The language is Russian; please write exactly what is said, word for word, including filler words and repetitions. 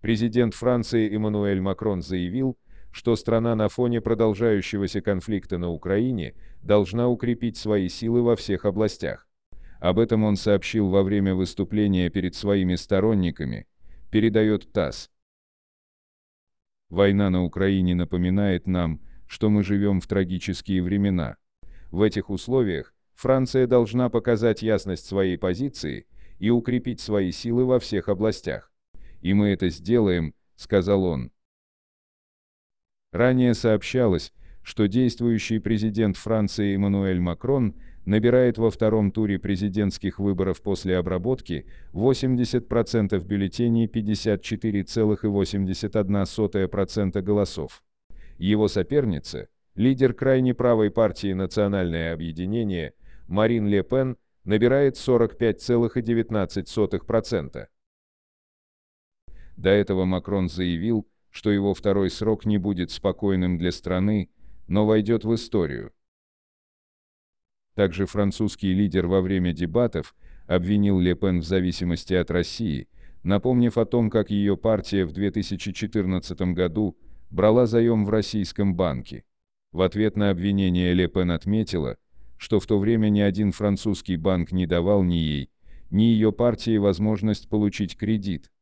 Президент Франции Эммануэль Макрон заявил, что страна на фоне продолжающегося конфликта на Украине должна укрепить свои силы во всех областях. Об этом он сообщил во время выступления перед своими сторонниками, передает ТАСС. Война на Украине напоминает нам, что мы живем в трагические времена. В этих условиях Франция должна показать ясность своей позиции и укрепить свои силы во всех областях. И мы это сделаем, сказал он. Ранее сообщалось, что действующий президент Франции Эммануэль Макрон набирает во втором туре президентских выборов после обработки восемьдесят процентов бюллетеней, пятьдесят четыре целых восемьдесят одна сотая процента голосов. Его соперница, лидер крайне правой партии «Национальное объединение» Марин Ле Пен, набирает сорок пять целых девятнадцать сотых процента. До этого Макрон заявил, что его второй срок не будет спокойным для страны, но войдет в историю. Также французский лидер во время дебатов обвинил Ле Пен в зависимости от России, напомнив о том, как ее партия в две тысячи четырнадцатом году брала заем в российском банке. В ответ на обвинение Ле Пен отметила, что в то время ни один французский банк не давал ни ей, ни ее партии возможность получить кредит.